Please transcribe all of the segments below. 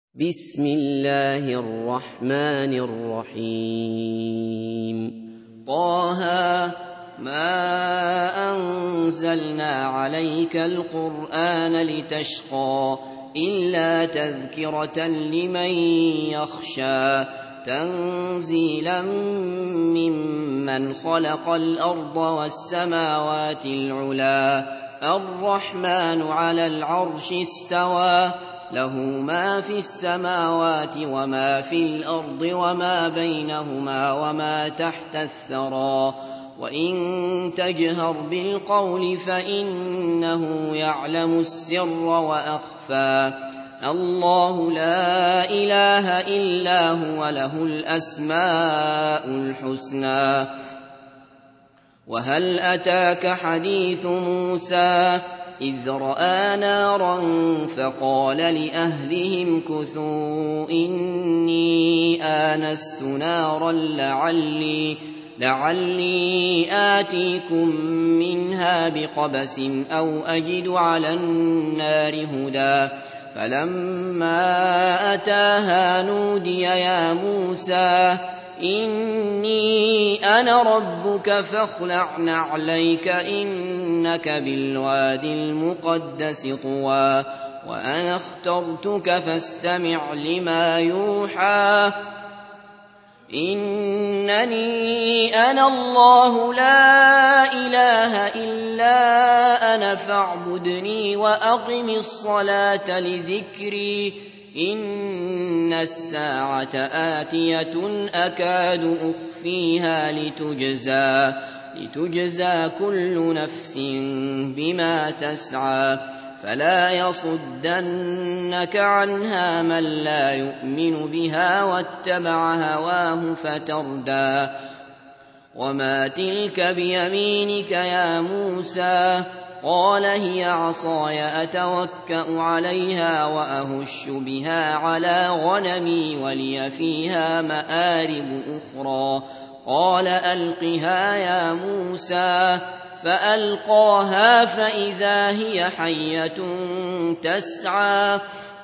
بسم الله الرحمن الرحيم طه ما أنزلنا عليك القرآن لتشقى إلا تذكرة لمن يخشى تنزيلا ممن خلق الأرض والسماوات العلى الرحمن على العرش استوى له ما في السماوات وما في الأرض وما بينهما وما تحت الثرى وإن تجهر بالقول فإنه يعلم السر وأخفى الله لا إله إلا هو له الأسماء الحسنى وهل أتاك حديث موسى إذ رأى نارا فقال لأهلهم كثوا إني آنست نارا لعلي آتيكم منها بقبس أو أجد على النار هدى فلما أتاها نودي يا موسى إني أنا ربك فاخلع نعليك إنك بالواد المقدس طوى وأنا اخترتك فاستمع لما يوحى إنني أنا الله لا إله إلا أنا فاعبدني وأقم الصلاة لذكري إن الساعة آتية أكاد أخفيها لتجزى كل نفس بما تسعى فلا يصدنك عنها من لا يؤمن بها واتبع هواه فتردى وما تلك بيمينك يا موسى قال هي عصاي أتوكأ عليها وأهش بها على غنمي ولي فيها مآرب أخرى قال ألقها يا موسى فألقاها فإذا هي حية تسعى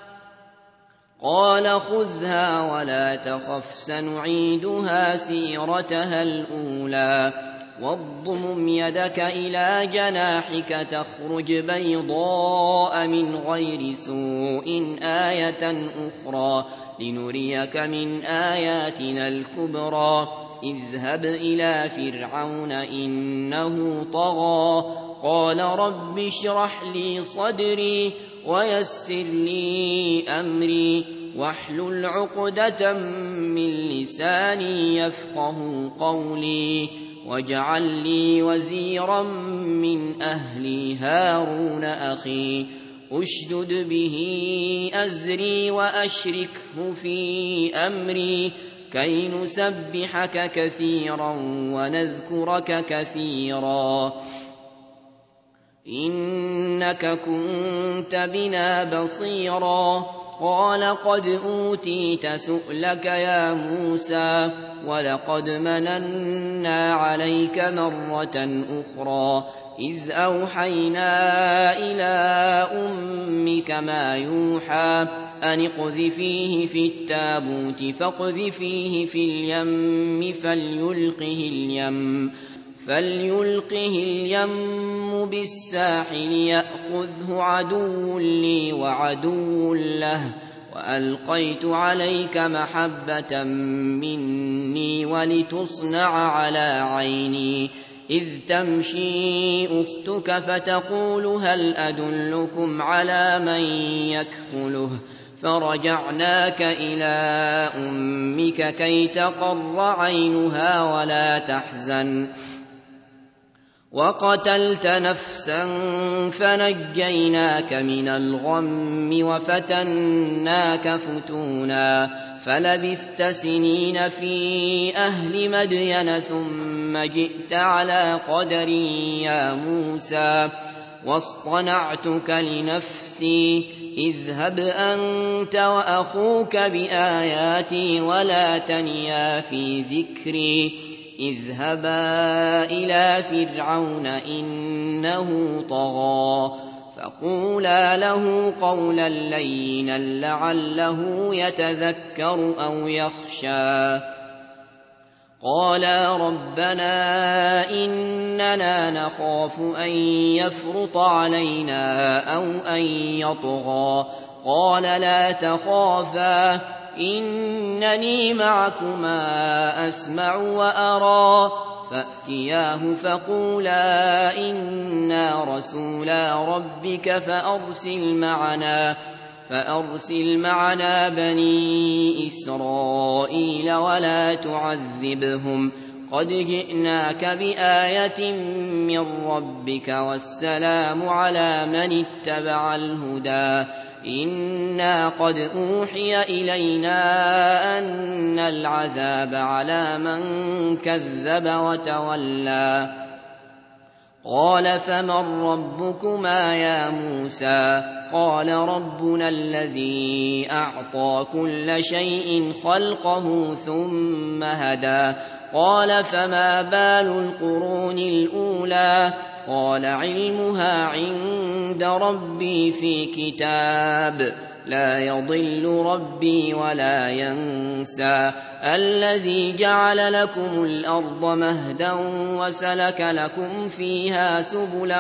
قال خذها ولا تخف سنعيدها سيرتها الأولى واضمم يدك إلى جناحك تخرج بيضاء من غير سوء آية أخرى لنريك من آياتنا الكبرى اذهب إلى فرعون إنه طغى قال رب اشرح لي صدري ويسر لي أمري واحلل عقدة من لساني يفقه قولي واجعل لي وزيرا من أهلي هارون أخي أشدد به أزري وأشركه في أمري كي نسبحك كثيرا ونذكرك كثيرا إنك كنت بنا بصيرا قال قد أوتيت سؤلك يا موسى ولقد مننا عليك مرة أخرى إذ أوحينا إلى أمك ما يوحى أن اقذفيه في التابوت فاقذفيه في اليم فليلقه اليم بالساحل يأخذه عدو لي وعدو له وألقيت عليك محبة مني ولتصنع على عيني إذ تمشي أختك فتقول هل أدلكم على من يكفله فرجعناك إلى أمك كي تقر عينها ولا تحزن وقتلت نفسا فنجيناك من الغم وفتناك فتونا فلبثت سنين في أهل مدين ثم جئت على قدر يا موسى واصطنعتك لنفسي اذهب أنت وأخوك بآياتي ولا تنيا في ذكري اذهبا إلى فرعون إنه طغى فقولا له قولا لينا لعله يتذكر أو يخشى. قالا ربنا إننا نخاف أن يفرط علينا أو أن يطغى. قال لا تخافا إنني معكما أسمع وأرى. فأتياه فقولا إنا رسولا ربك فأرسل معنا بني إسرائيل ولا تعذبهم قد جئناك بآية من ربك والسلام على من اتبع الهدى. إنا قد أوحي إلينا أن العذاب على من كذب وتولى. قال فمن ربكما يا موسى؟ قال ربنا الذي أعطى كل شيء خلقه ثم هدى. قال فما بال القرون الأولى؟ قال علمها عند ربي في كتاب لا يضل ربي ولا ينسى. الذي جعل لكم الأرض مهدا وسلك لكم فيها سبلا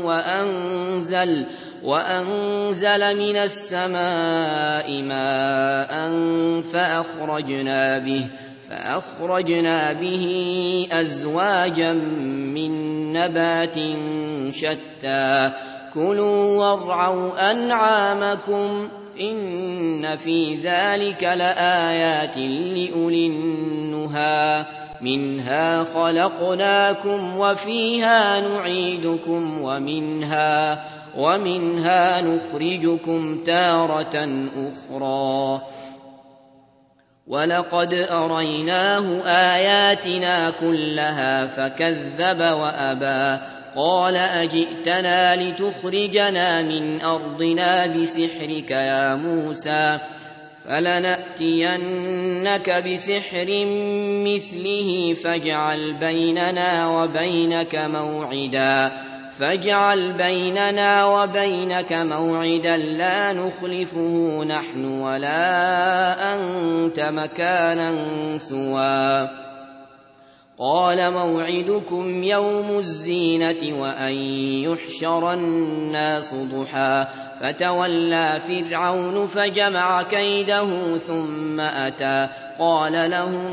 وأنزل من السماء ماء فأخرجنا به أزواجا من نبات شتى. كلوا وارعوا أنعامكم إن في ذلك لآيات لأولي النهى. منها خلقناكم وفيها نعيدكم ومنها نخرجكم تارة أخرى. ولقد أريناه آياتنا كلها فكذب وأبى. قال أجئتنا لتخرجنا من أرضنا بسحرك يا موسى؟ فلنأتينك بسحر مثله فاجعل بيننا وبينك موعدا لا نخلفه نحن ولا أنت مكانا سوى. قال موعدكم يوم الزينة وأن يحشر الناس ضحى. فتولى فرعون فجمع كيده ثم أتى. قال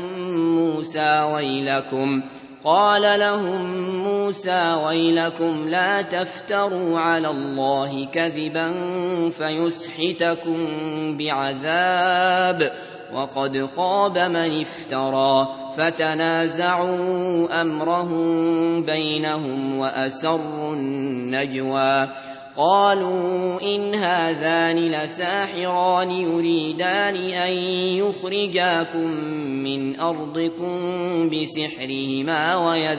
لهم موسى ويلكم لا تفتروا على الله كذبا فيسحتكم بعذاب وقد خاب من افترى. فتنازعوا أمرهم بينهم وأسروا النجوى. قالوا إن هذان لساحران يريدان أن يخرجاكم من أرضكم بسحرهما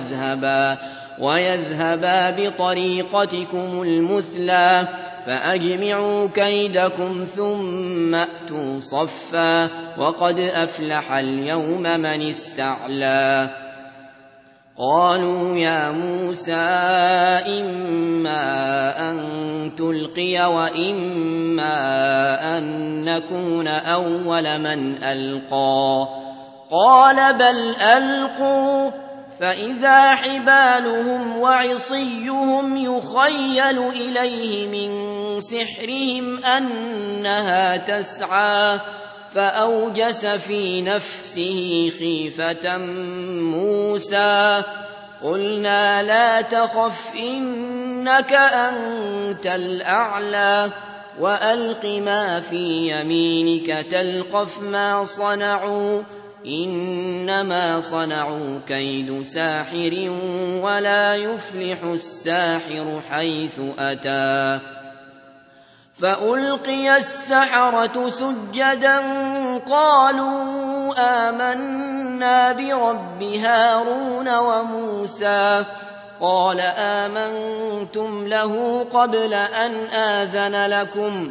ويذهبا بطريقتكم المثلى. فأجمعوا كيدكم ثم أتوا صفا وقد أفلح اليوم من استعلى. قالوا يا موسى إما أن تلقي وإما أن نكون أول من ألقى. قال بل ألقوا فإذا حبالهم وعصيهم يخيل إليه من سحرهم أنها تسعى. فأوجس في نفسه خيفة موسى. قلنا لا تخف إنك أنت الأعلى وألق ما في يمينك تلقف ما صنعوا إنما صنعوا كيد ساحر ولا يفلح الساحر حيث أتى. فألقي السحرة سجدا قالوا آمنا برب هارون وموسى. قال آمنتم له قبل أن آذن لكم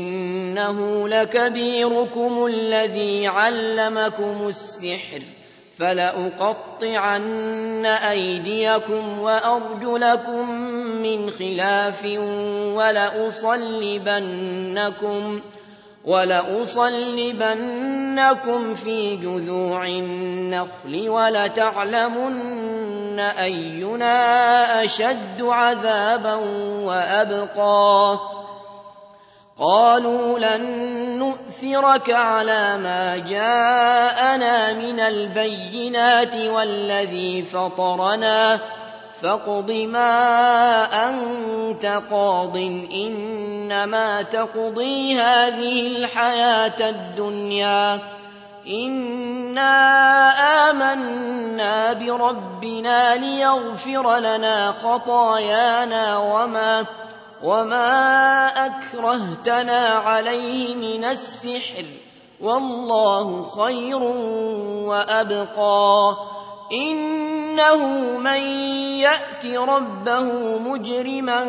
إنه لكبيركم الذي علمكم السحر فلأقطعن أيديكم وأرجلكم من خلاف ولأصلبنكم في جذوع النخل ولتعلمن أينا أشد عذابا وأبقى قالوا لن نؤثرك على ما جاءنا من البينات والذي فطرنا فاقض ما أنت قاض إنما تقضي هذه الحياة الدنيا إنا آمنا بربنا ليغفر لنا خطايانا وما أكرهتنا عليه من السحر والله خير وأبقى إنه من يأت ربه مجرما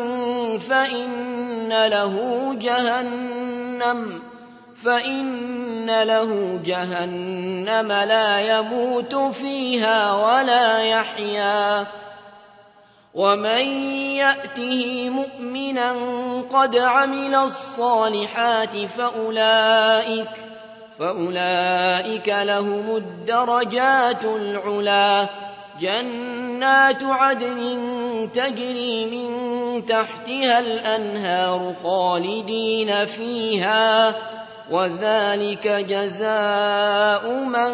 فإن له جهنم لا يموت فيها ولا يحيا ومن يأته مؤمنا قد عمل الصالحات فأولئك لهم الدرجات العلا جنات عدن تجري من تحتها الأنهار خالدين فيها وذلك جزاء من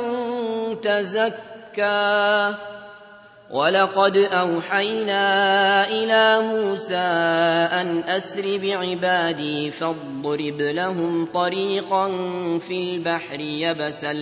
تزكى ولقد أوحينا إلى موسى أن أسر بعبادي فاضرب لهم طريقا في البحر يبسا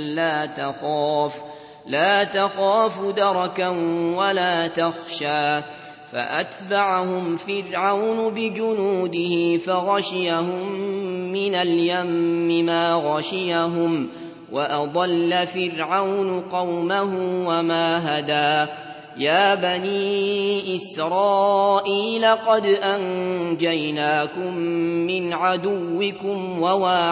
لا تخاف دركا ولا تخشى فأتبعهم فرعون بجنوده فغشيهم من اليم ما غشيهم وأضل فرعون قومه وما هدى يا بني إسرائيل قد أنجيناكم من عدوكم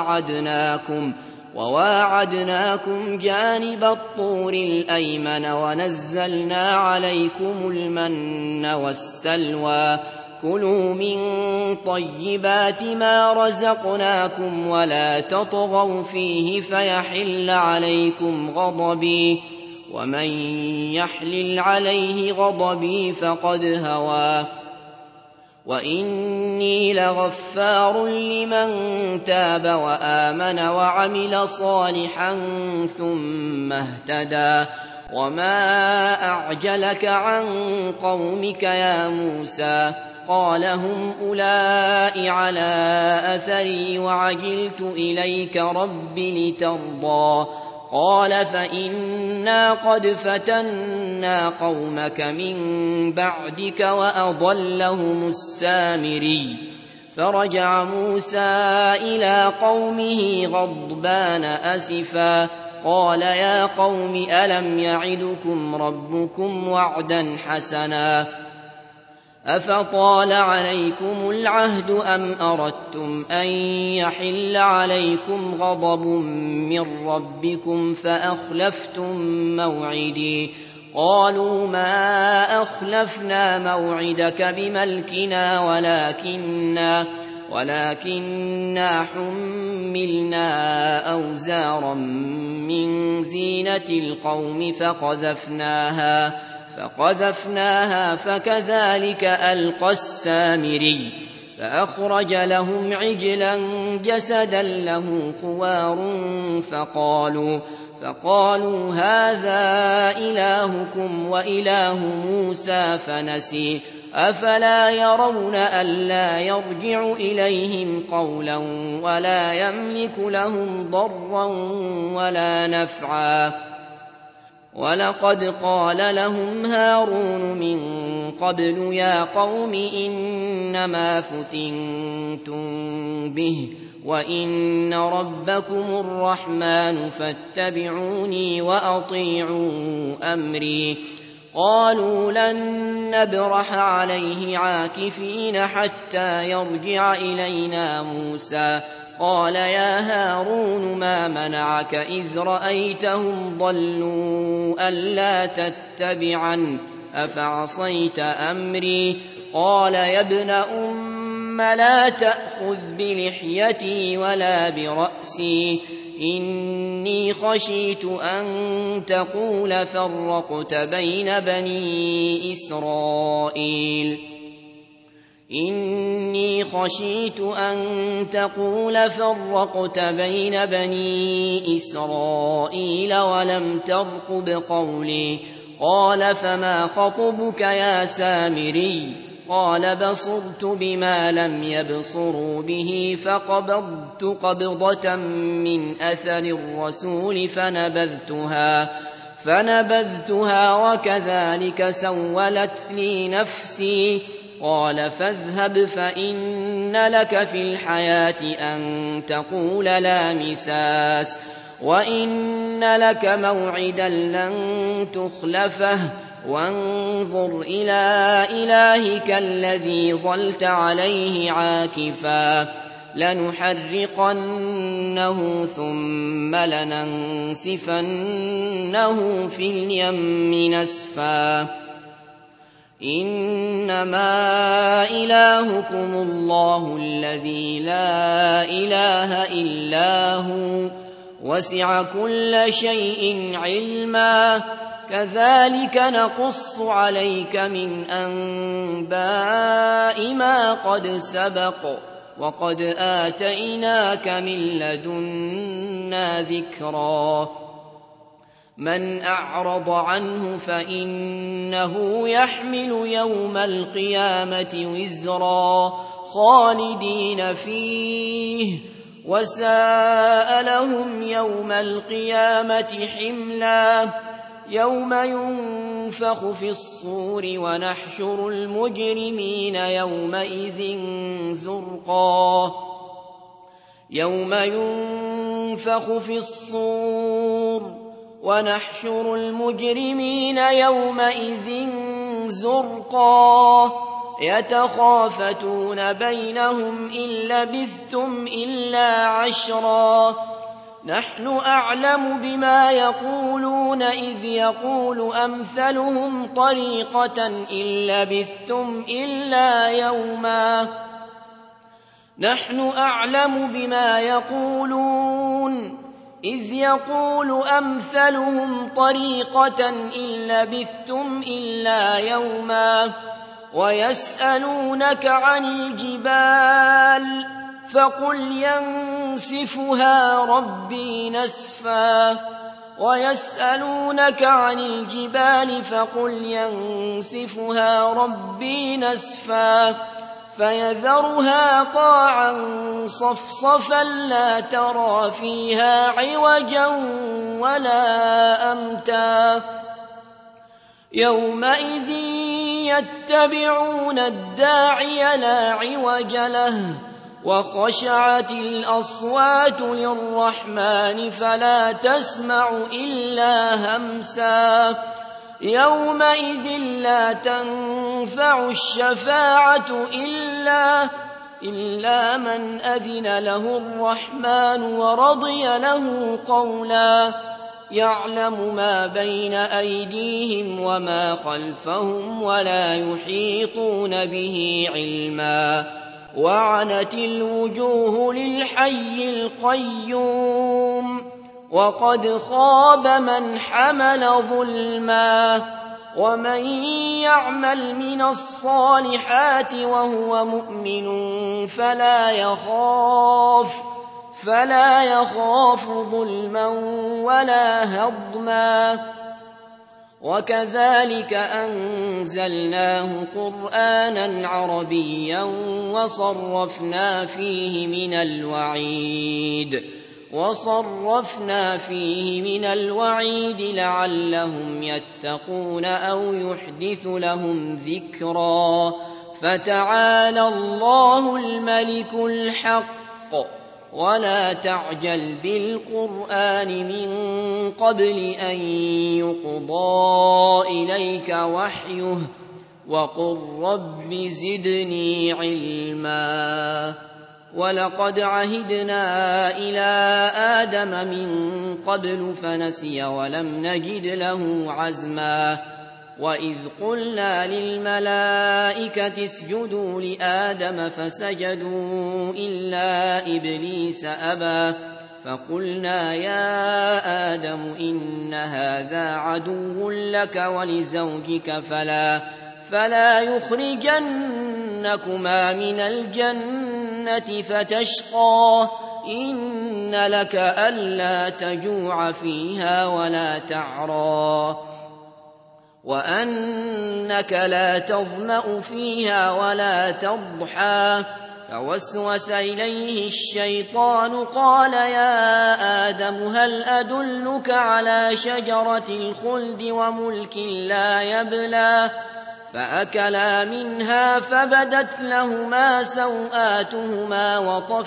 وواعدناكم جانب الطور الأيمن ونزلنا عليكم المن والسلوى كلوا من طيبات ما رزقناكم ولا تطغوا فيه فيحل عليكم غضبي ومن يحلل عليه غضبي فقد هوى وإني لغفار لمن تاب وآمن وعمل صالحا ثم اهتدى وما أعجلك عن قومك يا موسى قال هم أولئك على أثري وعجلت إليك رب لترضى قال فإنا قد فتنا قومك من بعدك وأضلهم السامري فرجع موسى إلى قومه غضبان أسفا قال يا قوم ألم يعدكم ربكم وعدا حسنا أفطال عليكم العهد أم أردتم أن يحل عليكم غضب من ربكم فأخلفتم موعدي قالوا ما أخلفنا موعدك بملكنا ولكننا حملنا أوزارا من زينة القوم فقذفناها فكذلك ألقى السامري فأخرج لهم عجلا جسدا له خوار فقالوا هذا إلهكم وإله موسى فنسي أفلا يرون ألا يرجع إليهم قولا ولا يملك لهم ضرا ولا نفعا ولقد قال لهم هارون من قبل يا قوم إنما فتنتم به وإن ربكم الرحمن فاتبعوني وأطيعوا أمري قالوا لن نبرح عليه عاكفين حتى يرجع إلينا موسى قال يا هارون ما منعك إذ رأيتهم ضلوا ألا تتبعن أفعصيت أمري قال يا ابن أم لا تأخذ بلحيتي ولا برأسي إني خشيت أن تقول فرقت بين بني إسرائيل ولم ترقب قولي قال فما خطبك يا سامري قال بصرت بما لم يبصروا به فقبضت قبضة من أثر الرسول فنبذتها وكذلك سولت لي نفسي قال فاذهب فإن لك في الحياة أن تقول لا مساس وإن لك موعدا لن تخلفه وانظر إلى إلهك الذي ظلت عليه عاكفا لنحرقنه ثم لننسفنه في اليم نسفا إنما إلهكم الله الذي لا إله إلا هو وسع كل شيء علما كذلك نقص عليك من أنباء ما قد سبق وقد آتيناك من لدنا ذكرا من أعرض عنه فإنه يحمل يوم القيامة وزرا خالدين فيه وساء لهم يوم القيامة حملا يوم ينفخ في الصور ونحشر المجرمين يومئذ زرقا يتخافتون بينهم إن لبثتم إلا عشرا نحن أعلم بما يقولون إذ يقول أمثلهم طريقة إن لبثتم إلا يوما ويسألونك عن الجبال فقل ينسفها ربي نسفا فيذرها قاعا صفصفا لا ترى فيها عوجا ولا أمتا يومئذ يتبعون الداعي لا عوج له وخشعت الأصوات للرحمن فلا تسمع إلا همسا يومئذ لا تنفع الشفاعة إلا من أذن له الرحمن ورضي له قولا يعلم ما بين أيديهم وما خلفهم ولا يحيطون به علما وعنت الوجوه للحي القيوم وقد خاب من حمل ظلما ومن يعمل من الصالحات وهو مؤمن فلا يخاف ظلما ولا هضما وكذلك أنزلناه قرآنا عربيا وصرفنا فيه من الوعيد لعلهم يتقون أو يحدث لهم ذكرا فتعالى الله الملك الحق ولا تعجل بالقرآن من قبل أن يقضى إليك وحيه وقل رب زدني علما ولقد عهدنا إلى آدم من قبل فنسي ولم نجد له عزما وإذ قلنا للملائكة اسجدوا لآدم فسجدوا إلا إبليس أبى فقلنا يا آدم إن هذا عدو لك ولزوجك فلا يخرجنكما من الجنة فتشقى إن لك ألا تجوع فيها ولا تعرى وأنك لا تظمأ فيها ولا تضحى فوسوس إليه الشيطان قال يا آدم هل أدلك على شجرة الخلد وملك لا يبلى فأكلا منها فبدت لهما سوآتهما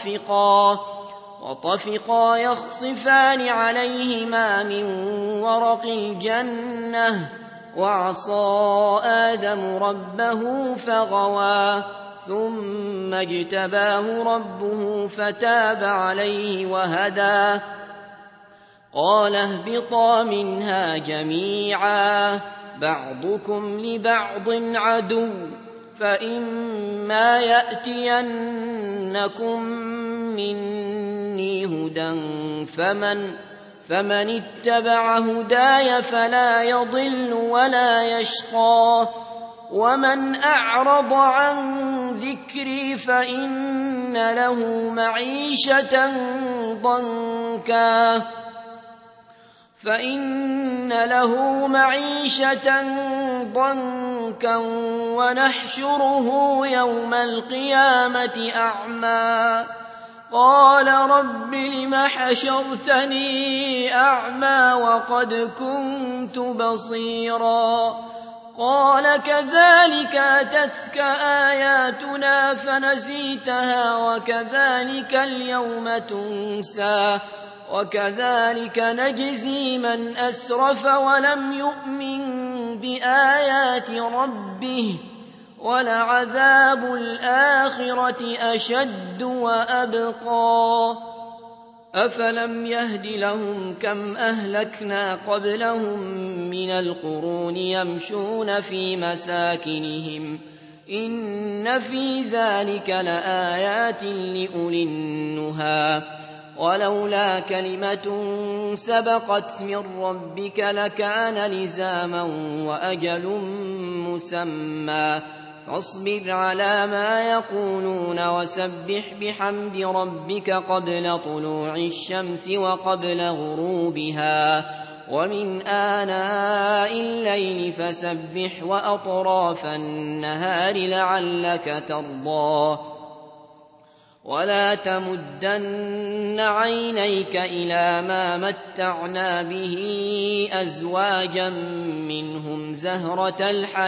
وطفقا يخصفان عليهما من ورق الجنة وعصى آدم ربه فغوى ثم اجتباه ربه فتاب عليه وهدى قال اهبطا منها جميعا بعضكم لبعض عدو فإما يأتينكم مني هدى فمن اتبع هداي فلا يضل ولا يشقى ومن أعرض عن ذكري فإن له معيشة ضنكا ونحشره يوم القيامة أعمى قال رب لم حشرتني أعمى وقد كنت بصيرا قال كذلك أتتك آياتنا فنسيتها وكذلك اليوم تنسى وكذلك نجزي من أسرف ولم يؤمن بآيات ربه ولعذاب الآخرة أشد وأبقى أفلم يهد لهم كم أهلكنا قبلهم من القرون يمشون في مساكنهم إن في ذلك لآيات لأولي النهى ولولا كلمة سبقت من ربك لكان لزاما وأجل مسمى فاصبر على ما يقولون وسبح بحمد ربك قبل طلوع الشمس وقبل غروبها ومن آناء الليل فسبح وأطراف النهار لعلك ترضى ولا تمدن عينيك إلى ما متعنا به أزواجا منهم زهرة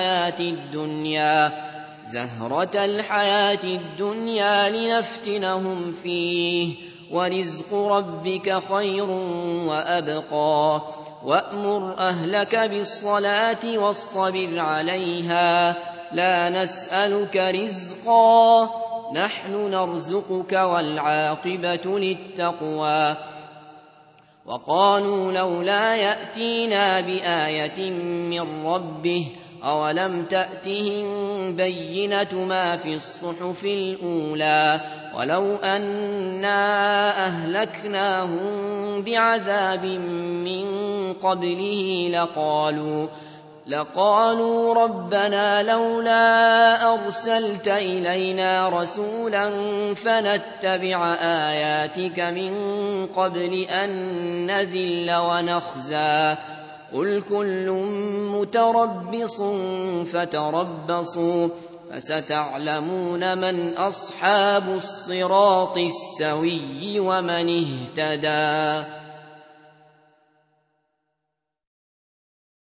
الحياة الدنيا لنفتنهم فيه ورزق ربك خير وأبقى وأمر أهلك بالصلاة واصطبر عليها لا نسألك رزقا نحن نرزقك والعاقبة للتقوى وقالوا لولا يأتينا بآية من ربه أولم تأتهم بينة ما في الصحف الأولى ولو أنا أهلكناهم بعذاب من قبله لقالوا ربنا لولا أرسلت إلينا رسولا فنتبع آياتك من قبل أن نذل ونخزى قل كل متربص فتربصوا فستعلمون من أصحاب الصراط السوي ومن اهتدى